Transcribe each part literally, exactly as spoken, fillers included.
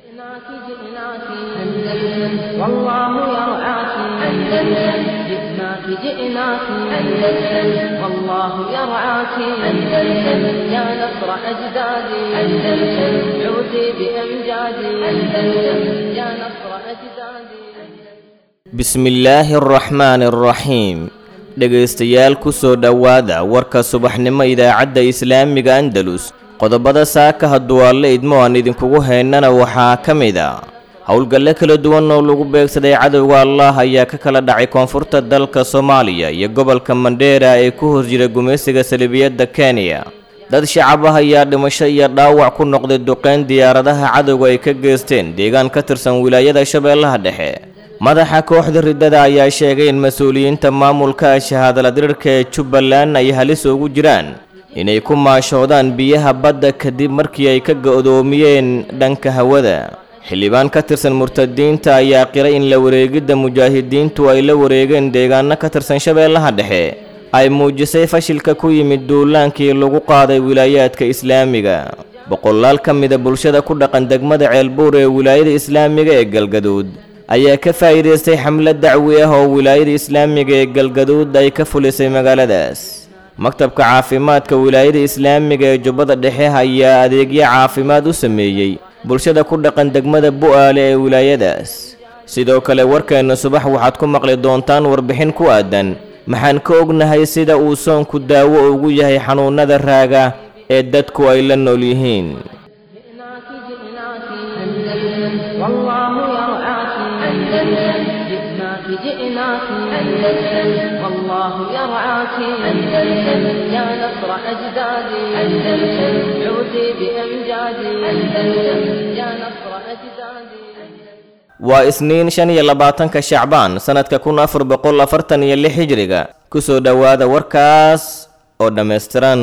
جئناك جئناك أندلس والله يرعاك أندلس جئناك جئناك أندلس والله يرعاك أندلس يا نصر أجدادي أندلس عودي بأمجادي أندلس يا نصر أجدادي بسم الله الرحمن الرحيم dhegaystayaal ku soo dhawaada warka subaxnimo idaacadda islaamiga Andalus qodobada saaka hadduu alle idmo aan idinkugu heynana waxaa ka mid ah howlgalle kala duwan oo lagu beegsaday cadawga Allah ayaa ka kala dhacay koonfurta dalka Soomaaliya iyo gobolka Mandera ee ku hoos jira gumeysiga Salibiyada Kenya dad shacab ah ayaa dhimasho iyo dhaawac ku noqday duqeyn diyaaradaha cadawga ay ka geysteen deegaan ka tirsan wilaayada Shabeellaha Dhexe madaxa kooxda ridada ayaa sheegay in mas'uuliyiinta maamulka shahaadada dirka ee Jubbaland ay halis ugu jiraan inay ku maashoodaan biyaha badda kadib markii ay ka go'doomiyeen dhanka hawada xildhibaan ka tirsan murtadiinta ayaa qiray in la wareegida mujaahidiintu ay la wareegeen deegaano ka tirsan Shabeellaha Dhexe ay muujisay fashilka ku yimid duulaankii lagu qaaday wilaayaadka islaamiga boqolaal ka mid ah bulshada ku dhaqan degmada Ceelbuur ee wilaayada islaamiga ee Galgaduud ayaa ka faa'iideystay xamlad dacwi ah oo wilaayada islaamiga ee Galgaduud ay ka fulisay magaaladaas maktabka caafimaadka wilaayada islaamiga ee Jubbada Dhexe ayaa adeegyo caafimaad u sameeyay bulshada ku dhaqan degmada Bu'aale ee wilaayadaas sidoo kale warkeena subax waxaad ku maqli doontaan warbixin ku aadan maxaan ka ognahay sida uu soonku daawo ugu yahay xanuunada raaga ee dadku ay la nool yihiin جئناك جئناك أندلس والله يرعاك أندلس يا نصر أجدادي أندلس عودي بأمجادي أندلس يا نصر أجدادي waa isniin shan iyo labaatanka Shacbaan sanadka kun afar boqol afartan iyo lix hijriga ku soo dhawaada warkaas oo dhameystiran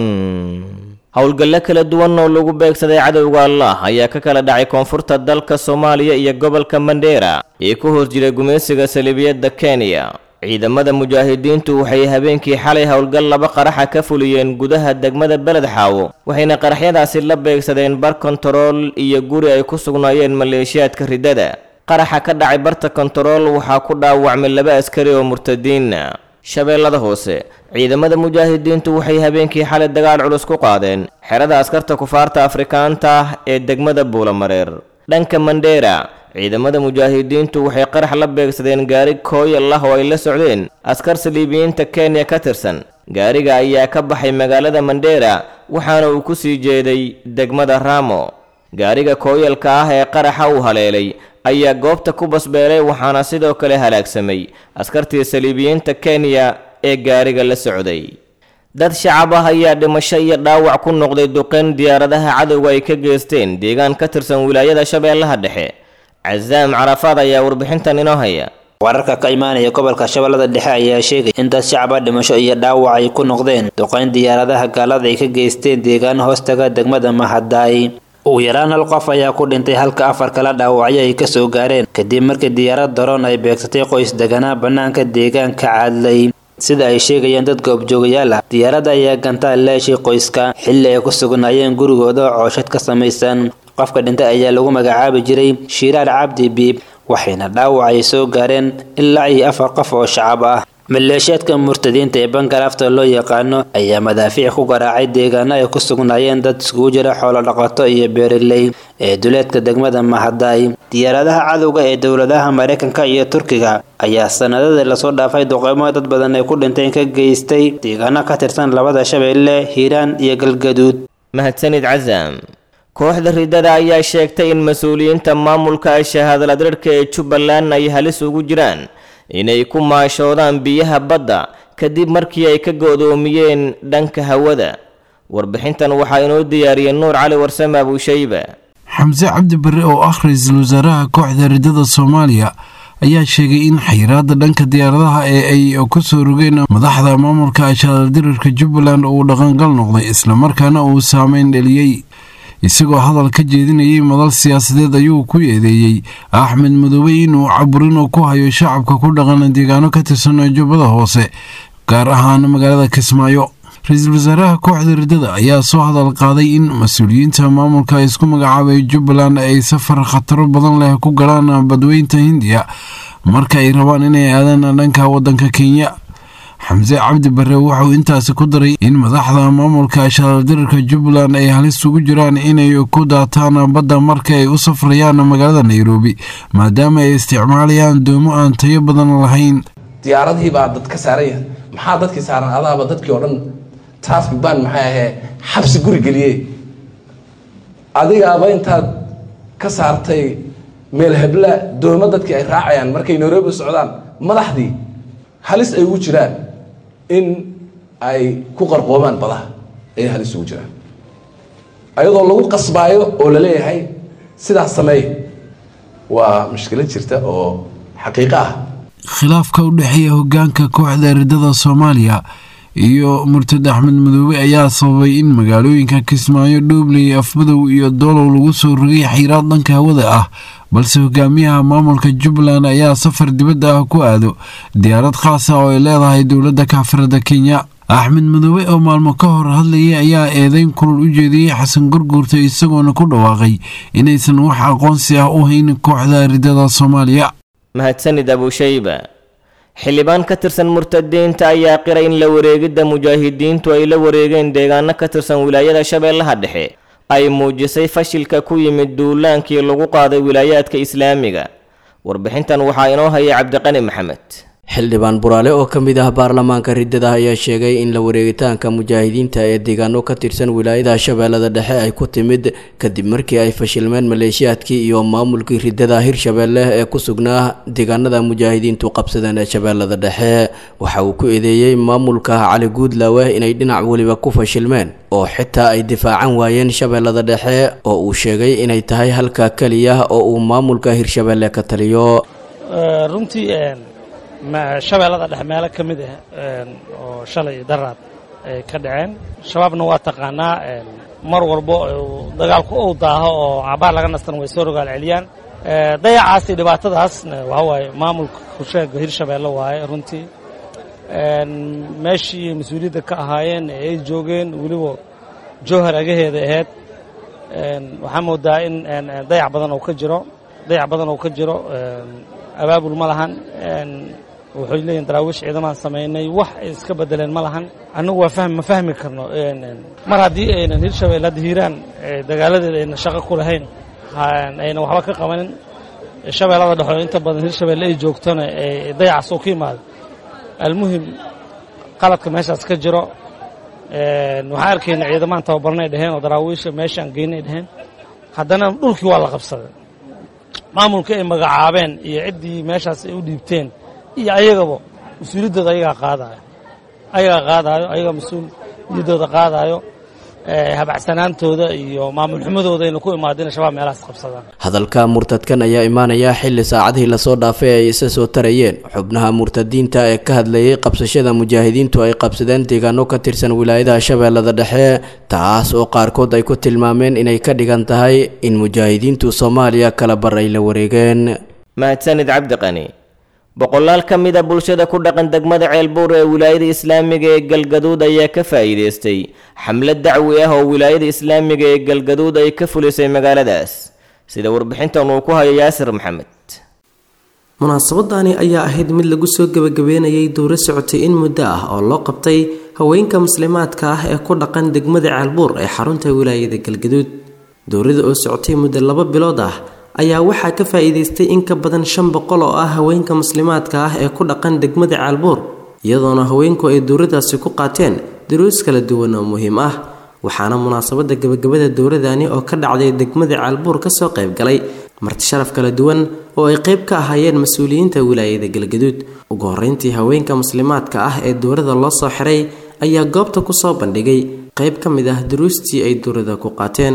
howlgalle kala duwan oo lagu beegsaday cadawga Allah ayaa ka kala dhacay koonfurta dalka Soomaaliya iyo gobolka Mandera ee ku hoos jira gumeysiga Salibiyada Kenya ciidamada mujaahidiintu waxay habeenkii xalay howlgal laba qarax ka fuliyeen gudaha degmada Beled Xaawo waxayna qaraxyadaasi la beegsadeen bar control iyo guri ay ku sugnaayeen maleeshiyaadka ridada qaraxa ka dhacay barta control waxaa ku dhaawacmay laba askari oo murtadiin ah Shabeellada Hoose ciidamada mujaahidiintu waxay habeenkii xalay dagaal culus ku qaadeen xerada askarta kufaarta Afrikaanta ee degmada Buulamareer dhanka Mandera ciidamada mujaahidiintu waxay qarax la beegsadeen gaari kooy Allah oo ay la socdeen askar Saliibiyiinta Kenya ka tirsan gaariga ayaa ka baxay magaalada Mandera waxaana uu ku sii jeeday degmada Ramo gaariga kooyalka ah ee qaraxa uu haleelay ayaa goobta ku basbeelay waxaana sidoo kale halaagsamay askartii Saliibiyiinta Kenya ee gaariga la socday dad shacab ah ayaa dhimasho iyo dhaawac ku noqday duqeyn diyaaradaha cadawga ay ka geysteen deegaan ka tirsan wilaayada Shabeellaha Dhexe Azaam Carafaad ayaa warbixintan inoo haya wararka ka imaanaya gobolka Shabeellada Dhexe ayaa sheegay in dad shacab ah dhimasho iyo dhaawac ay ku noqdeen duqeyn diyaaradaha gaalada ay ka geysteen deegaan hoostaga degmada Mahadaay ugu yaraan hal qof ayaa ku dhintay halka afar kala dhaawacyo ay ka soo gaareen kadib markii diyaarad daroon ay beegsatay qoys deganaa banaanka deegaanka Caadley sida ay sheegayaan dad goobjoogayaal ah diyaaradda ayaa gantaa leeshay qoyska xilli ay ku sugnaayeen gurigooda cooshad ka samaysan qofka dhintay ayaa lagu magacaabi jiray Shiraar Cabdi Biib waxayna dhaawac ay soo gaareen ilaa ay afar qof oo shacab ah maleeshiyaadka murtadiinta ee Bangalafta loo yaqaano ayaa madaafiic ku garaacay deegaano ay ku sugnaayeen dad isku jira xoolo dhaqato iyo beeraley ee duleedka degmada Mahadaay diyaaradaha cadawga ee dawladaha Mareykanka iyo Turkiga ayaa sanadada la soo dhaafay duqeymo dad badan ay ku dhinteen ka geystay deegaano ka tirsan labada Shabeelle Hiiraan iyo Galgaduud mahadsanid Azaam kooxda ridada ayaa sheegtay in mas'uuliyiinta maamulka shahaadada dirka ee Jubbaland ay halis ugu jiraan inay ku maashoodaan biyaha badda kadib markii ay ka go'doomiyeen dhanka hawada warbixintan waxaa inoo diyaariyay Nuur Cali Warsame Abu Shayba Xamse Cabdi Barre oo ah ra'iisul wasaaraha kooxda ridada Soomaaliya ayaa sheegay in xayiraadda dhanka diyaaradaha ee ay ku soo rogeen madaxda maamulka shahaadada dirka Jubbaland uu dhaqangal noqday isla markaana uu saameyn dhaliyay isagoo hadal ka jeedinayay madal siyaasadeed ayuu ku eedeeyay Axmed Madoobe inuu caburin ku hayo shacabka ku dhaqan deegaano ka tirsan Jubbada Hoose gaar ahaan magaalada Kismaayo ra-iisul wasaaraha kooxda riddada ayaa soo hadal qaaday in mas-uuliyiinta maamulka isku magacaabay jubbaland ay safar khataro badan leh ku galaan badweynta hindiya marka ay rabaan inay aadaan dhanka waddanka kenya. xamse cabdi barre wuxuu intaasi ku daray in madaxda maamulka shaardirka jubbaland ay halis ugu jiraan inay ku daataan badda marka ay u safrayaan magaalada nairobi maadaama ay isticmaalayaan doomo aan tayo badan lahayn. diyaaradihii baa dad ka saaraya maxaa dadkii saaran adaaba dadkii oo dhan traffic ban maxay ahayd xabsi guri geliyey adigaaba intaad ka saartay meel hebla doomo dadkii ay raacayaan markay nairobi socdaan madaxdii halis ay ugu jiraan in ay ku qarqoomaan badaha ay halis ugu jiraan ayadoo lagu qasbaayo oo la leeyahay sidaas sameey waa mushkilad jirta oo xaqiiqo ah. khilaafka u dhexeeya hoggaanka kooxda riddada Soomaaliya iyo Murtad Axmed Madoobe ayaa sababay in magaalooyinka Kismaayo, Dhobley, Afmadow iyo Doolow lagu soo rogay xayiraad dhanka hawada ah balse hogaamiyaha maamulka Jubbaland ayaa safar dibadda ah ku aado diyaarad khaas ah oo ay leedahay dowladda kaafirada Kenya. Axmed Madoobe oo maalmo ka hor hadlayay ayaa eedeyn kulul u jeediyay Xasan Gurguurta isagoona ku dhawaaqay inaysan wax aqoonsi ah u hayn kooxda riddada Soomaaliya. mahadsanid abushayba. xildhibaan ka tirsan murtadiinta ayaa qiray in la wareegidda mujaahidiintu ay la wareegeen deegaano ka tirsan wilaayada Shabeellaha Dhexe ay muujisay fashilka ku yimid duulaankii lagu qaaday wilaayaadka islaamiga. warbixintan waxaa inoo hayay Cabdiqani Maxamed. xildhibaan buraale oo ka mid ah baarlamaanka riddada ayaa sheegay in la wareegitaanka mujaahidiinta ee deegaano ka tirsan wilaayada Shabeellada Dhexe ay ku timid kadib markii ay fashilmeen maleeshiyaadkii iyo maamulkii riddada Hirshabeelle ee ku sugnaa deegaanada mujaahidiintu qabsadeen ee Shabeellada Dhexe. waxa uu ku eedeeyay maamulka Cali Guudlaawe inay dhinac waliba ku fashilmeen oo xitaa ay difaacan waayeen Shabeellada Dhexe oo uu sheegay inay tahay halka kaliya oo uu maamulka Hirshabeelle ka taliyo. runtii shabeellada dhexe meelo ka mid ah oo shalay daraad ay ka dhaceen shabaabna waa taqaanaa mar walbo dagaalku uu daaho oo cabaar laga nastan way soo rogaal celiyaan dayacaasi dhibaatadaas waxa waaye maamulka kusheega Hirshabeelle waaye runtii meeshii mas-uuliyadda ka ahaayeen ay joogeen weliba jowhar agaheeda ahayd waxaa moodaa in dayac badan oo ka jiro dayac badan oo ka jiro abaabul ma lahan waxay leeyihiin daraawiish ciidamaan samaynay wax ay iska bedeleen ma lahan annagu waa fahm ma fahmi karno mar haddii aynan Hirshabeelle hadda hiiraan dagaaladeeda ayna shaqo ku lahayn ayna waxba ka qabanin shabeellada dhexe inta badan Hirshabeelle ay joogtona dayacaas oo ka yimaado almuhim qaladka meeshaas ka jiro waxaan arkayna ciidamaan tababarnay dheheen oo daraawiisha meeshaan geynay dheheen haddana dhulkii waa la qabsaday maamulka ay magacaabeen iyo ciddii meeshaas ay u dhiibteen iyo ayagaba mas-uuliyaddooda ayagaa qaadaayo ayagaa qaadaayo ayagaa mas-uuliyaddooda qaadaayo habacsanaantooda iyo maamul xumadooda ayna ku imaadeen shabaab meelahaas qabsadaan. hadalka murtadkan ayaa imaanaya xilli saacadihii lasoo dhaafay ay isa soo tarayeen xubnaha murtadiinta ee ka hadlayay qabsashada mujaahidiintu ay qabsadeen deegaano ka tirsan wilaayada Shabeellada Dhexe taas oo qaarkood ay ku tilmaameen inay ka dhigan tahay in mujaahidiintu Soomaaliya kala baray la wareegeen. mahadsanid Cabdiqani. boqolaal ka mid ah bulshada ku dhaqan degmada Ceelbuur ee wilaayada Islaamiga ee Galgaduud ayaa ka faa'iideystay xamlad dacwi ah oo wilaayada Islaamiga ee Galgaduud ay ka fulisay magaaladaas sida warbixintan uu ku hayo Yaasir Maxamed. munaasabadani ayaa ahayd mid lagu soo gabagabeynayay dowro socotay in muddo ah oo loo qabtay haweenka muslimaadka ah ee ku dhaqan degmada Ceelbuur ee xarunta wilaayada Galgaduud. dowrada oo socotay muddo laba bilood ah ayaa waxaa ka faa'iideystay in ka badan shan boqol oo ah haweenka muslimaadka ah ee ku dhaqan degmada Ceelbuur iyadoona haweenku ay dowradaasi ku qaateen duruus kala duwan oo muhiim ah. waxaana munaasabada gabagabada dowradani oo ka dhacday degmada Ceelbuur ka soo qayb galay marti sharaf kala duwan oo ay qayb ka ahaayeen mas'uuliyiinta wilaayada Galgaduud. ugu horreyntii haweenka muslimaadka ah ee dowrada loo soo xiray ayaa goobta ku soo bandhigay qayb ka mid ah duruustii ay dowrada ku qaateen.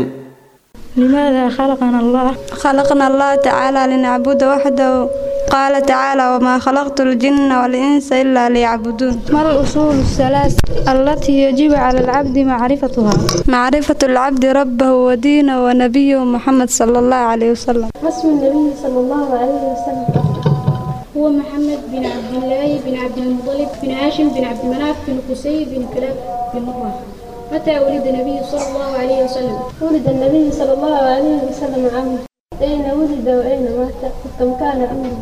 لماذا خلقنا الله؟ خلقنا الله تعالى لنعبد وحده. قال تعالى وما خلقت الجن والإنس إلا ليعبدون. ما الأصول الثلاث التي يجب على العبد معرفتها؟ معرفة العبد ربه ودينه ونبيه محمد صلى الله عليه وسلم. اسم النبي صلى الله عليه وسلم هو محمد بن عبد الله بن عبد المطلب بن هاشم بن عبد مناف بن قصي بن كلاب. في اللغة. متى ولد النبي صلى الله عليه وسلم؟ ولد النبي صلى الله عليه وسلم عام. أين ولد وأين مات؟ كم كان أمره؟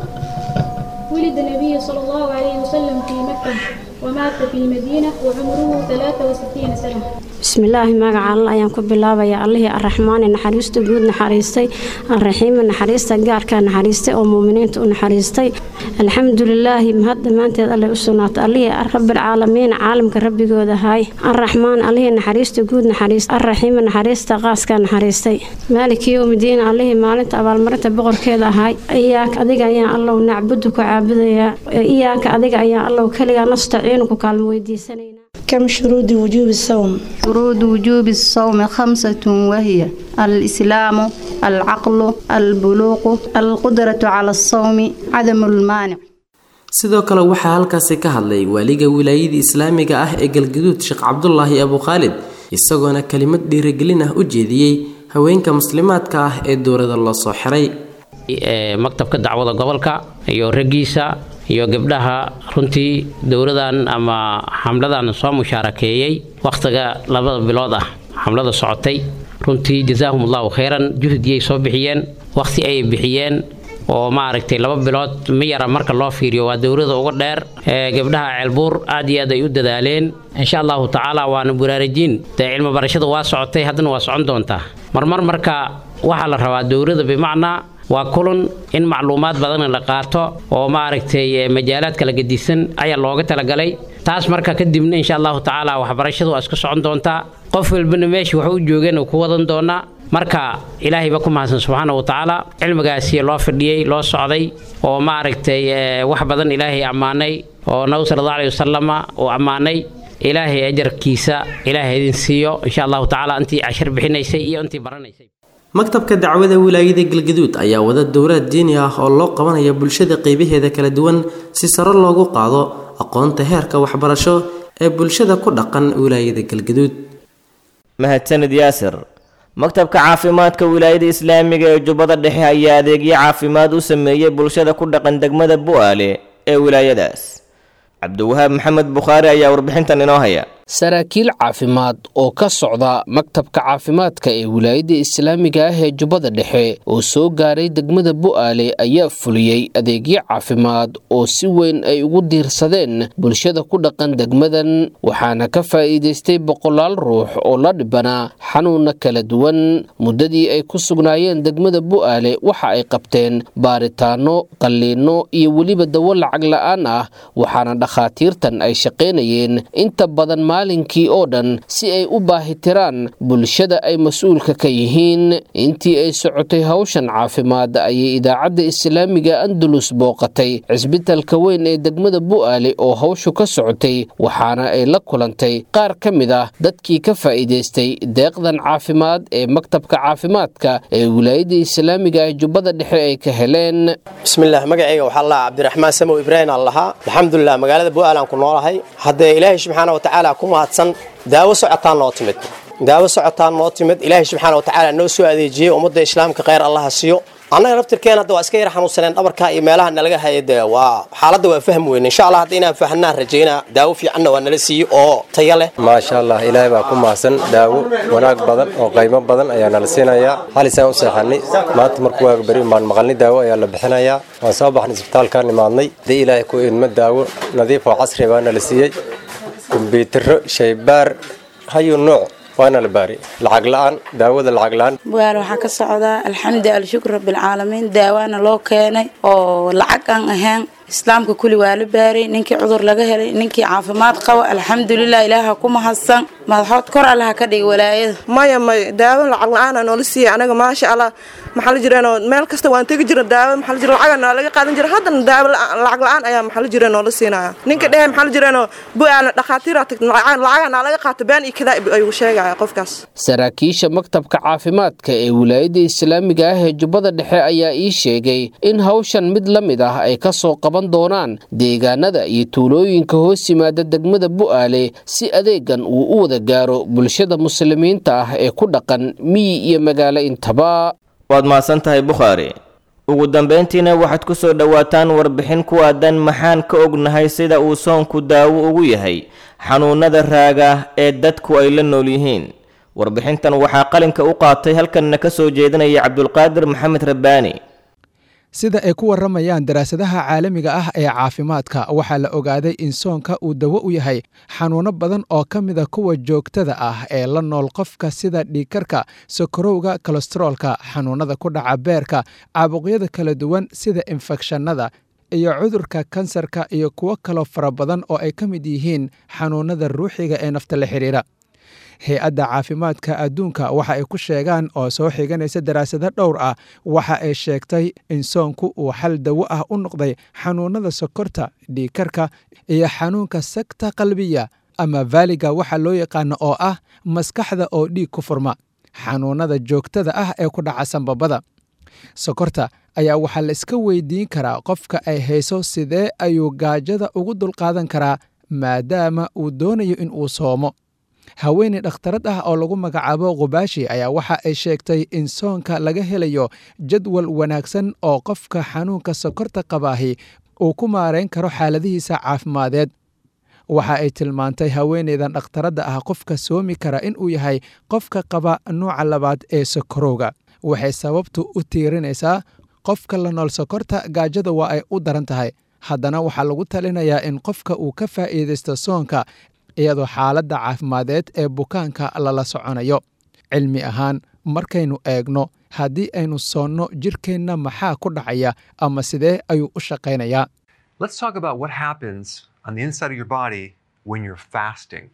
ولد النبي صلى الله عليه وسلم في مكة ومات في المدينة وعمره ثلاثة وستين سنة. بسم الله ماجع الله أيام كبلا يا الله الرحمن نحرست جود نحرستي الرحيم نحرست جار كان نحرستي ومؤمنين نحرستي الحمد لله مهد ما أنت الله السنات الله رب العالمين عالم كرب جود هاي الرحمن الله نحرست جود نحرست الرحيم نحرست قاس كان نحرستي مالك يوم الدين الله مالك أبى المرة بقر كذا هاي إياك أديك يا الله ونعبدك وعبد يا إياك أديك يا الله وكلنا نستعينك وكالمويدي سنين. كم شروط وجوب الصوم؟ شروط وجوب الصوم خمسة وهي الإسلام، العقل، البلوغ، القدرة على الصوم، عدم المانع. sidoo kale waxaa halkaasi ka hadlay waaliga wilaayada islaamiga ah ee galgaduud Sheekh Cabdullaahi Abu Khalid isagoona kalimad dhiirigelin ah u jeediyay haweenka muslimaadka ah ee dowladda loo soo xiray ee maktabka dacwada gobolka iyo ragiisa iyo gabdhaha runtii dowladan ama xamladan soo mushaarakeeyay waqtiga labada bilood ah xamlada socotay runtii jazaahumullahu khayran juhdiyay soo bixiyeen waqti ay bixiyeen oo ma aragtay laba bilood ma yara marka loo fiiriyo waa dowladda ugu dheer ee gabdhaha Ceelbuur aad iyo aad ay u dadaaleen insha Allah taala waana buraarajin taa cilmi barashada waa socotay haddana waa socon doontaa marmar marka waxa la rabaa dowladda bimacnaa waa kulan in macluumaad badan la qaato oo ma aragtay majaalaad kala gedisan ayaa looga talagalay taas marka kadibna insha Allah taala waxbarashadu waa iska socon doontaa qof walbana meeshii wuxuu joogeen ku wadan doonaa marka ilaahay ba ku mahadsan subhanahu wa ta'ala cilmigaasi loo fadhiyay loo socday oo ma aragtay wax badan ilaahay amaanay oo nabi sallallahu alayhi wasallam oo amaanay ilaahay ajarkiisa ilaahay idin siiyo insha Allah taala intii cashar bixinaysay iyo intii baranaysay maktabka dacwada wilaayada galgaduud ayaa wada dowlad diini ah oo loo qabanayo bulshada qaybaheeda kala duwan si sare loogu qaado aqoonta heerka waxbarasho ee bulshada ku dhaqan wilaayada galgaduud mahadsanid yaasir maktabka caafimaadka wilaayada islaamiga ee jubbada dhexe ayaa adeegyo caafimaad u sameeyay bulshada ku dhaqan degmada Bu'aale ee wilaayadaas cabdiwahaab maxamed bukhaari ayaa warbixintan inoo haya saraakiil caafimaad oo ka socda maktabka caafimaadka ee wilaayada islaamiga ah ee jubbada dhexe oo soo gaaray degmada Bu'aale ayaa fuliyay adeegyo caafimaad oo si weyn ay ugu diirsadeen bulshada ku dhaqan degmadan waxaana ka faa'iideystay boqolaal ruux oo la dhibanaa xanuuna kala duwan muddadii ay ku sugnaayeen degmada Bu'aale waxa ay qabteen baaritaano qalliino iyo weliba dawo lacag la'aan ah waxaana dhakhaatiirtan ay shaqeynayeen inta badan maalinkii oo dhan si ay u baahitiraan bulshada ay mas'uulka ka yihiin intii ay socotay hawshan caafimaad ayay idaacadda islaamiga Andalus booqatay cisbitaalka weyn ee degmada Bu'aale oo hawshu ka socotay waxaana ay la kulantay qaar ka mid ah dadkii ka faa'iideystay deeqdan caafimaad ee maktabka caafimaadka ee wilaayada islaamiga ee jubbada dhexe ay ka heleen bismillaah magacayga waxa la Cabdiraxmaan Samow Ibrahim allaha alxamdulillah magaalada Bu'aale aan ku noolahay hadda ilaahay subhanahu wa ta'ala ku mahadsan daawo socotaan noo timid daawo socotaan noo timid ilaahay subhanahu wa ta'ala noo soo adeejiyay ummadda islaamka khayr Allah siiyo annaga laftirkeena hadda waa iska yar xanuunsaneen dhabarka iyo meelaha nalaga hayay waa xaaladda waa faham weyn insha Allah hadda inaan fahanaa rajeena daawo fiican waa nala siiyo oo tayo leh ma sha Allah ilaahay baa ku mahadsan daawo wanaag badan oo qiimo badan ayaa nala siinaya halisaan u saxanay maanta markuu waa bari maan maqalni daawo ayaa la bixinayaa waan soo baxnay isbitaalka nimaadnay de ilaahay ku idma daawo nadiif oo casri baa nala siiyay كمبيوتر شيبار هاي النوع وانا الباري العقل الان داود العقل الان بوار waxaa ka socda alxamdu alshukr rabbil alamin daawana loo keenay oo lacag aan ahaan islaamka kulli waa la baaray ninkii cudur laga helay ninkii caafimaad qaba alxamdulillah ilaaha ku mahadsan madaxood kor allaha ka dhig walaayada maya may daawo lacag la'aan aan oo siiyay anaga ma sha Allah maxal jireen meel kasta waan tagi jiray daawo maxal jiray lacag aan laga qaadan jiray haddana daawo lacag la'aan ayaa maxal jireen oo la siinaya ninka dhehe maxal jireen Bu'aale dhaqaatiira tag lacag lacag aan laga qaato baan iyo kala ay u sheegaya qofkaas saraakiisha maktabka caafimaadka ee wilaayada islaamiga ah ee jubbada dhexe ayaa ii sheegay in hawshan mid la mid ah ay ka soo qaban doonaan deegaanada iyo tuulooyinka hoos yimaada degmada Bu'aale si adeegan uu u wada gaaro bulshada muslimiinta ah ee ku dhaqan miyi iyo magaalo intaba waad maasantahay Bukhari ugu dambeyntiina waxaad ku soo dhowaataan warbixin ku aadan maxaan ka ognahay sida uu soonku daawo ugu yahay xanuunada raaga ee dadku ay la nool yihiin. warbixintan waxaa qalinka u qaatay halkanna ka soo jeedinaya cabdulqaadir maxamed rabbaani. sida ay ku waramayaan daraasadaha caalamiga ah ee caafimaadka waxaa la ogaaday in soonka uu dawo u yahay xanuuno badan oo ka mida kuwa joogtada ah ee la nool qofka sida dhiigkarka, sokorowga, kolestaroolka, xanuunada ku dhaca beerka, caabuqyada kala duwan sida infekshannada iyo cudurka kansarka iyo kuwo kaloo fara badan oo ay ka mid yihiin xanuunada ruuxiga ee nafta la xiriira. hay-adda caafimaadka adduunka waxa ay ku sheegaan oo soo xiganaysa daraasado dhowr ah waxa ay sheegtay in soonku uu xal dawo ah u noqday xanuunada sokorta, dhiigkarka iyo xanuunka sagta qalbiya ama vaaliga waxa loo yaqaano oo ah maskaxda oo dhiig ku furma, xanuunada joogtada ah ee ku dhaca sanbabada. sokorta ayaa waxaa la iska weydiin karaa qofka ay hayso sidee ayuu gaajada ugu dulqaadan karaa maadaama uu doonayo in uu soomo. haweeney dhakhtarad ah oo lagu magacaabo qubaashi ayaa waxa ay sheegtay in soonka laga helayo jadwal wanaagsan oo qofka xanuunka sokorta qabaahi uu ku maarayn karo xaaladihiisa caafimadeed. waxa ay tilmaantay haweeneydan dhakhtaradda ah qofka soomi kara inuu yahay qofka qaba nooca labaad ee sokorowga. waxay sababtu u tiirinaysaa qofka la nool sokorta gaajada waa ay u daran tahay, haddana waxaa lagu talinayaa in qofka uu ka faa'iidaysto soonka iyadoo xaaladda caafimadeed ee bukaanka lala soconayo. cilmi ahaan markaynu eegno haddii aynu soonno jirkeenna maxaa ku dhacaya ama sidee ayuu u shaqaynayaa. Let's talk about what happens on the inside of your body when you're fasting.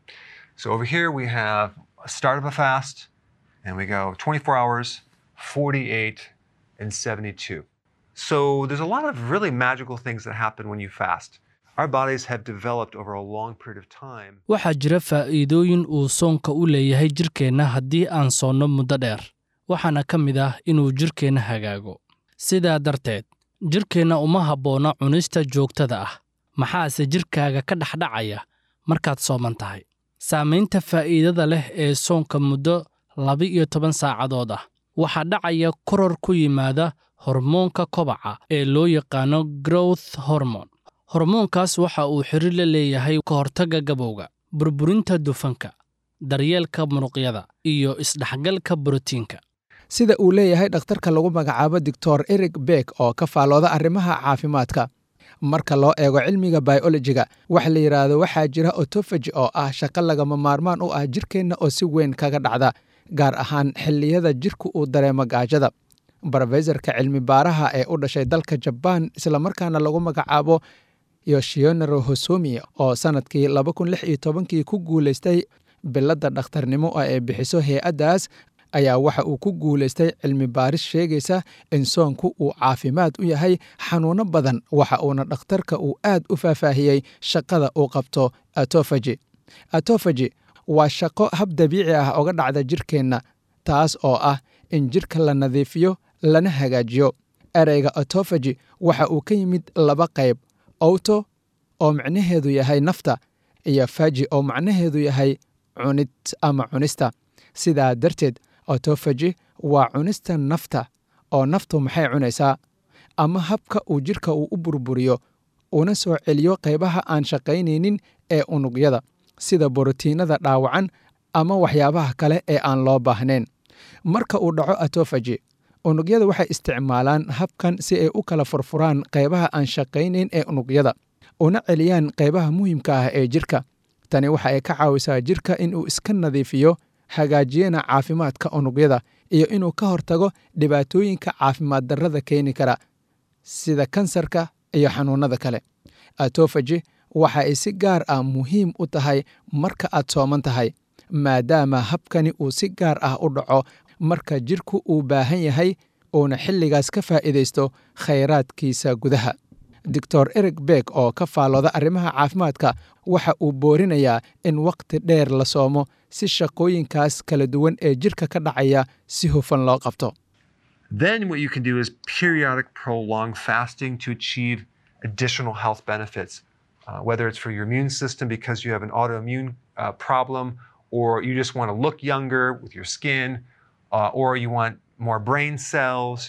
So over here we have a start of a fast and we go twenty-four hours, forty-eight and seventy-two. So there's a lot of really magical things that happen when you fast. Our bodies have developed over a long period of time. waxaa jira faa'iidooyin uu soonka u leeyahay jirkeenna haddii aan soonno muddo dheer, waxaana ka mid ah inuu jirkeenna hagaago. sidaa darteed jirkeenna uma habboona cunista joogtada ah. maxaase jirkaaga ka dhexdhacaya markaad sooman tahay? saamaynta faa'iidada leh ee soonka muddo laba-iyo toban saacadood ah waxaa dhacaya koror ku yimaada hormoonka kobaca ee loo yaqaano growth hormone. hormoonkaas waxa uu xiriir la leeyahay ka hortagga gabowga, burburinta dufanka, daryeelka muruqyada iyo isdhexgalka borotiinka. sida uu leeyahay dhakhtarka lagu magacaabo doctor Eric Beck oo ka faalooda arrimaha caafimaadka. marka loo eego cilmiga biologiga waxa la yiraahdo waxaa jira autophagy oo ah shaqo lagama maarmaan u ah jirkeenna oo si weyn kaga dhacda gaar ahaan xilliyada jirku uu dareemo gaajada. barofesorka cilmi baaraha ee u dhashay dalka Japan isla markaana lagu magacaabo Yoshinaro Hosomi oo sanadkii laba kun lix iyo toban-kii ku guuleystay biladda dhakhtarnimo oo ay bixiso hay-addaas ayaa waxa uu ku guuleystay cilmi baaris sheegaysa in soonku uu caafimaad u yahay xanuuno badan. waxa uuna dhakhtarka uu aad u faahfaahiyey shaqada uu qabto autophagy. autophagy waa shaqo hab dabiici ah oga dhacda jirkeenna, taas oo ah in jirka la nadiifiyo lana hagaajiyo. ereyga autophagy waxa uu ka yimid laba qayb: auto oo macnaheedu yahay nafta iyo phagy oo macnaheedu yahay cunid ama cunista. sidaa darteed autophagy waa cunista nafta. oo naftu maxay cunaysaa? ama habka uu jirka uu u burburiyo una soo celiyo qaybaha aan shaqaynaynin ee unugyada sida borotiinada dhaawacan ama waxyaabaha kale ee aan loo baahnayn. marka uu dhaco autophagy, unugyada waxay isticmaalaan habkan si ay u kala furfuraan qaybaha aan shaqaynayn ee unugyada una celiyaan qaybaha muhiimka ah ee jirka. tani waxa ay ka caawisaa jirka inuu iska nadiifiyo, hagaajiyana caafimaadka unugyada iyo inuu ka hortago dhibaatooyinka caafimaad darrada keeni kara sida kansarka iyo xanuunada kale. autophagy waxa ay si gaar ah muhiim u tahay marka aad sooman tahay, maadaama habkani uu si gaar ah u dhaco marka jirku uu baahan yahay uuna xilligaas ka faa'iidaysto khayraadkiisa gudaha. doctor Eric Beck oo ka faalooda arrimaha caafimaadka waxa uu boorinayaa in waqti dheer la soomo si shaqooyinkaas kala duwan ee jirka ka dhacaya si hufan loo qabto. Then what you can do is periodic prolonged fasting to achieve additional health benefits, uh, whether it's for your immune system because you have an autoimmune uh, problem, or you just want to look younger with your skin, uh, or you want more brain cells,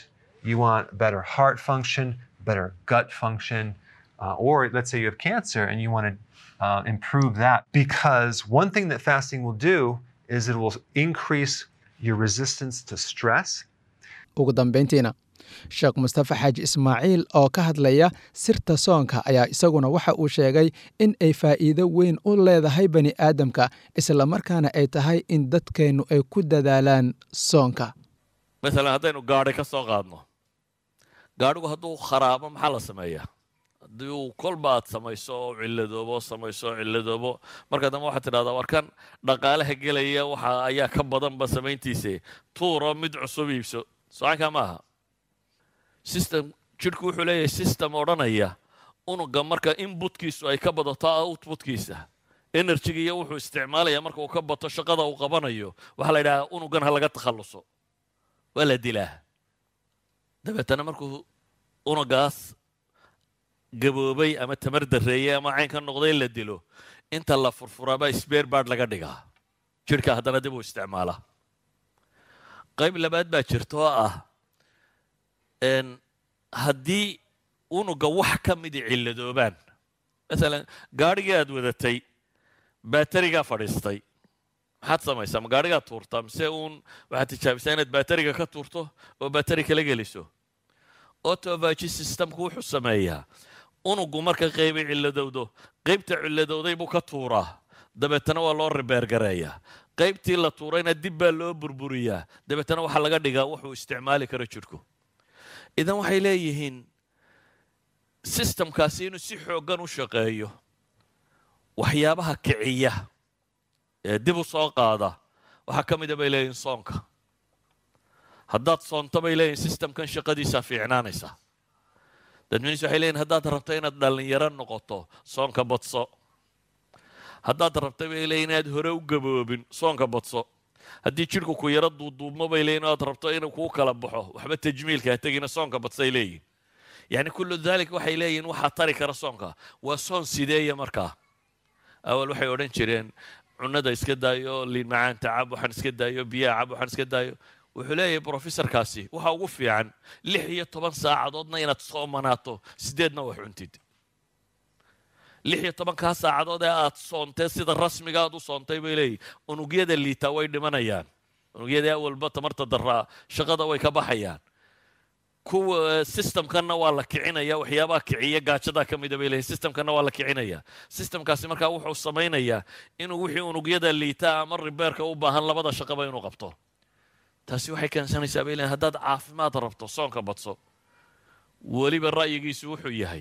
You want better heart function, better gut function, uh, or let's say you have cancer and you want to uh, improve that. Because one thing that fasting will do is it will increase your resistance to stress. ugu dambayntiina sheekh mustafa xaaji ismaaciil oo ka hadlaya sirta soonka ayaa isaguna waxa uu sheegay in ay faa'iido weyn u leedahay bani aadamka isla markaana ay tahay in dadkeennu ay ku dadaalaan soonka مثلا haddaynu gaadhi ka soo qaadno gaadhigu hadduu kharaabo maxaa la sameeyaa haddii uu kolba aad samayso oo cilladoobo samayso oo cilladoobo marka dambe waxaad tidhahdaa warkan dhaqaalaha gelaya waxa ayaa ka badanba samayntiise tuuro mid cusub iibso socanka maaha system jidhku wuxuu leeyahay system odhanaya unuga marka inputkiisu ay ka badato outputkiisa energyga iyo wuxuu isticmaalaya marka uu ka bato shaqada uu qabanayo waxaa la yidhahaa unugan ha laga takhalluso waa la dilaa dabeetana markuu unugaas gaboobay ama tamar darreeyey ama cayn ka noqday la dilo inta la furfuraabaa sbeer baadh laga dhigaa jidhka haddana dib uu isticmaala qayb labaad baa jirta oo ah haddii unuga wax ka midi cilladoobaan masalan gaadhigii aad wadatay baatarigaa fadhiistay maxaad samaysaa ma gaadhigaa tuurtaa mise uun waxaad tijaabisaa inaad baatariga ka tuurto oo baatari kala geliso autophagy systemku wuxuu sameeyaa unugu marka qaybay cilladowdo qaybta cilladowday buu ka tuuraa dabeetana waa loo ribeergareeyaa qaybtii la tuurayna dib baa loo burburiyaa dabeetana waxaa laga dhigaa wuxuu isticmaali karo jidhku idan waxay leeyihiin systemkaasi inuu si xooggan u shaqeeyo waxyaabaha kiciya ee dib u soo qaada waxaa ka mida bay leeyihiin soonka haddaad soonto bay leeyihiin systemkan shaqadiisaa fiicnaanaysa dadweynis waxay leeyihin haddaad rabto inaad dhallinyaro noqoto soonka badso haddaad rabto bay leeyihin inaad hore u gaboobin soonka badso haddii jidhku ku yaro duuduubmo bay leeyihin aad rabto inuu kuu kala baxo waxba tajmiilka ha tegina soonka badsay leeyihin yacni kullu daalik waxay leeyihin waxaa tari kara soonka waa soon sideeya markaa awal waxay odhan jireen cunada iska daayo liin macaanta cab waxaan iska daayo biyaha cab waxaan iska daayo wuxuu leeyahay brofesorkaasi waxa ugu fiican lix iyo toban saacadoodna inaad soomanaato sideedna wax cuntid lix iyo tobankaa saacadood ee aad soontee sida rasmiga aad u soontay bay leeyihin unugyada liitaa way dhimanayaan unugyada awalba tamarta daraa shaqada way ka baxayaan kuwa systemkanna waa la kicinaya waxyaabaha kiciya gaajadaa ka mida bay leeyihin systemkanna waa la kicinaya systemkaasi markaa wuxuu samaynayaa inuu wixii unugyada liitaa ama ribeerka u baahan labada shaqaba inuu qabto taasi waxay keensanaysaa bay leeyihin haddaad caafimaad rabto soonka badso weliba ra'yigiisu wuxuu yahay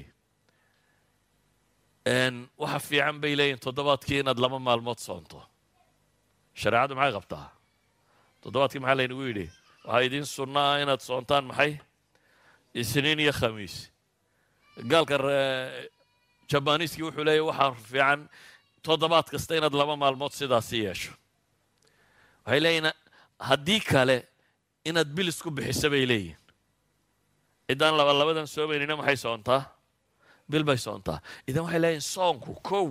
waxa fiican bay leeyihin toddobaadkii inaad laba maalmood soonto shareecadu maxay qabtaa toddobaadkii maxaa laynagu yidhi waxaa idiin sunno ah inaad soontaan maxay isniin iyo khamiis gaalka jabaniiskii wuxuu leeyahy waxaa fiican toddobaad kasta inaad laba maalmood sidaasi yeesho waxay leeyihin haddii kale inaad bilis ku bixiso bay leeyihin ciddaan laba labadan soomaynina maxay soontaa bil bay soontaa idan waxay leeyihin soonku kow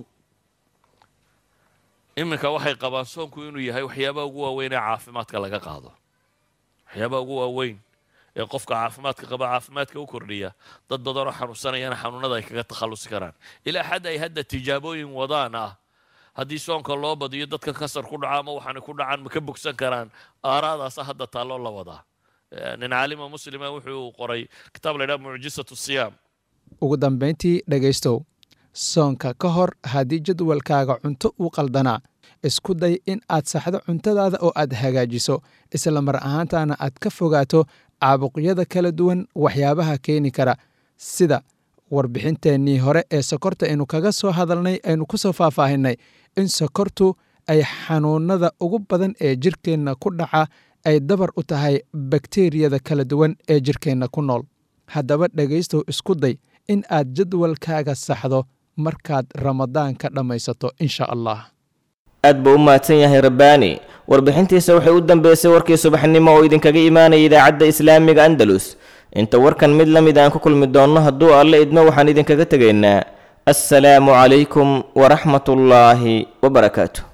iminka waxay qabaan soonku inuu yahay waxyaabaha ugu waaweyn ee caafimaadka laga qaado waxyaabaha ugu waaweyn ee qofka caafimaadka qaba caafimaadka u kordhiya dad badanoo xanuunsanayana xanuunada ay kaga takhallusi karaan ilaa xad ay hadda tijaabooyin wadaan ah haddii soonka loo badiyo dadka kasar ku dhaca ama waxaana ku dhacaan ma ka bogsan karaan aaraadaasa hadda taalloo la wadaa nin caalima muslima wuxuu qoray kitaab la ydhaha mucjisatu siyaam ugu dambayntii dhegaystow soonka ka hor haddii jadwalkaaga cunto uu qaldanaa isku day in aad saxdo cuntadaada oo aad hagaajiso isla mar ahaantaana aad ka fogaato caabuqyada kala duwan waxyaabaha keeni kara sida warbixinteennii hore ee sokorta aynu kaga soo hadalnay aynu ku soo faahfaahinay in sokortu ay xanuunada ugu badan ee jirkeenna ku dhaca ay dabar u tahay bakteriyada kala duwan ee jirkeenna ku nool haddaba dhegaystow isku day in aad jadwalkaaga saxdo markaad ramadaanka dhammaysato insha allah aad buu u mahadsan yahay rabbaani warbixintiisa waxay u dambeysay warkii subaxnimo oo idinkaga imaanaya idaacadda islaamiga andalus inta warkan mid la mid aan ku kulmi doonno hadduu alle idmo waxaan idinkaga tegaynaa assalaamu calaykum waraxmatullaahi wabarakaatu